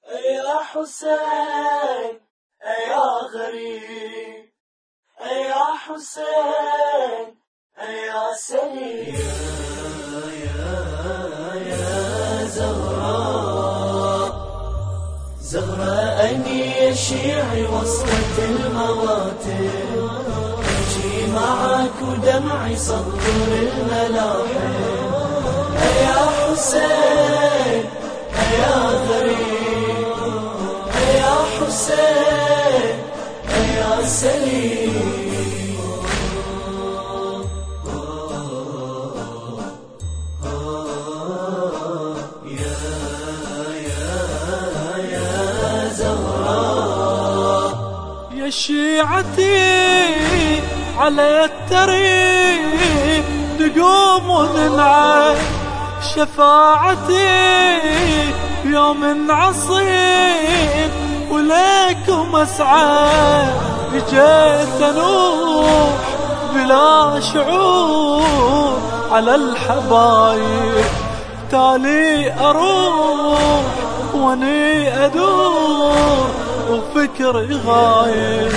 يا حسين يا غريب، يا حسين يا سليم، يا زهراء، زهراء أني شيعي وصلت المواتر، أجي معك ودمعي صدر الملاحم. يا حسين يا غريب، يا حسين يا سليم، يا شيعتي على التريق نقوم وننعي، شفاعتي يوم عصيب وليكم اسعى، جيت انوح بلا شعور على الحبايب، تالي اروح واني ادور وفكري غايب،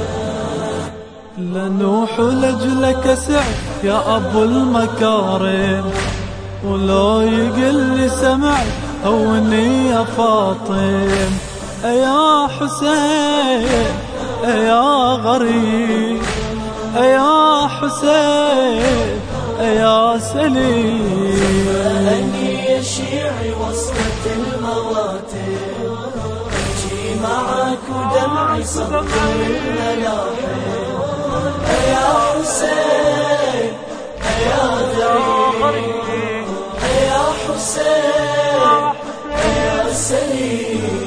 لنوح لجلك اسعد يا ابو المكارم، ولو يقل لي سمعت هوني يا فاطم. يا حسين يا غريب، يا حسين يا سليم، أني يا شيعي وصلت المواتر، أجي معك ودمعي صدر الملاحم. يا حسين يا غريب، يا حسين يا سليم،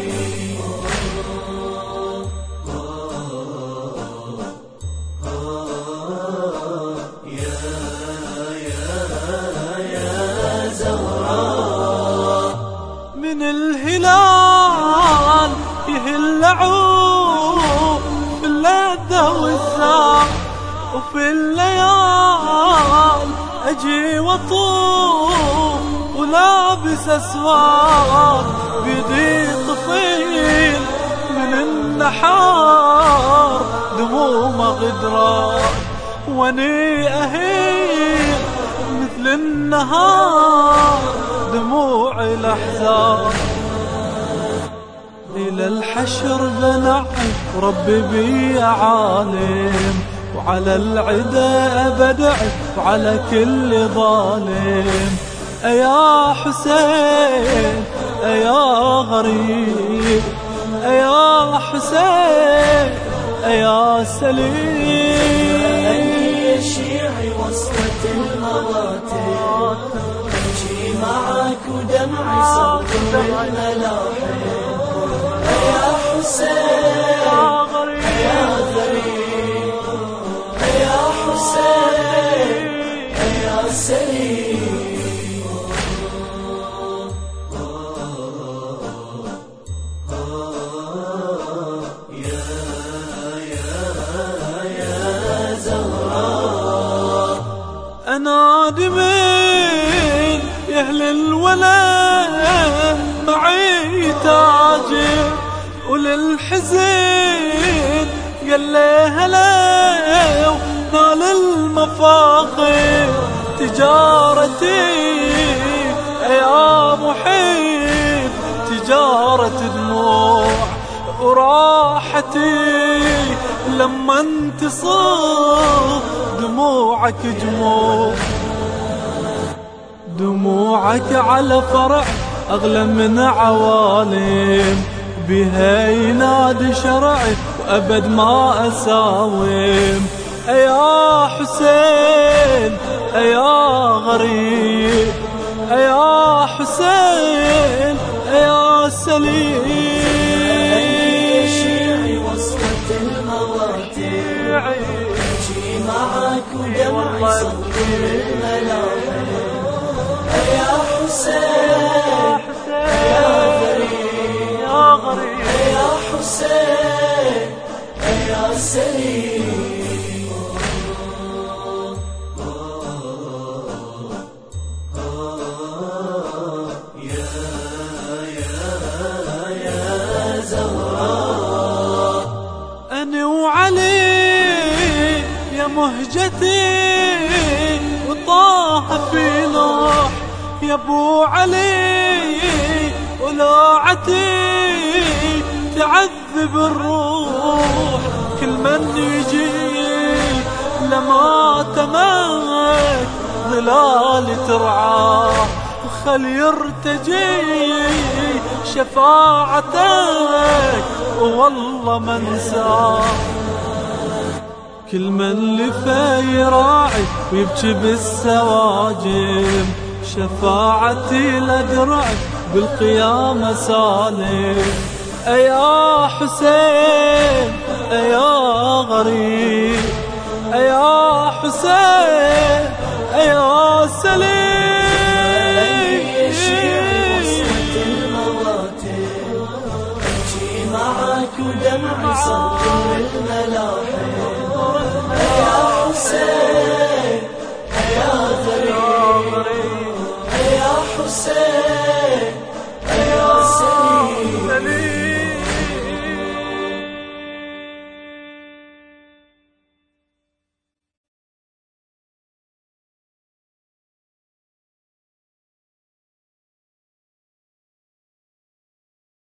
يا زهراء، من الهلال يهل عود في اللذة والزار، وفي الليال أجي وطوف ولابس أسوار، بيدي طفيل من النحار دمومه غدران، واني أهيل مثل النهار دموع الأحزان، إلى الحشر بنعي وربي بي عالم، وعلى العدا بدعي وعلى كل ظالم. يا حسين يا غريب، يا حسين يا سليم، أني شيعي وصلت المواتر، أجي معك ودمعي صدر الملاحم. يا حسين يا غريب، يا حسين يا سليم، يا زهراء، أنادي من يهل الولاء معي تاجر، وللحزين قال لي هلا ونال المفاخر، تجارتي يا محيط تجارة دموع، وراحتي لما انتصر دموعك جموع، دموعك على فرع أغلى من عوالم، بها ينادي شرعي وأبد ما أساوم. يا حسين يا غريب، يا حسين يا سليم، يا شيعي وصلت المواتر، أجي معك ودمعي صدر الملاحم. يا حسين يا غريب، يا حسين يا سليم، يا مهجتي وطاح في لوح يا ابو علي، ولوعتي تعذب الروح. كل من يجي لما تمك ظلال ترعاه، خل يرتجي شفاعتك والله ما انساه. كل من لفى يراعي ويبكي بالسواجم، شفاعتي لدرعك بالقيامة سالم. أيا حسين أيا غريب، أيا حسين أيا سليم.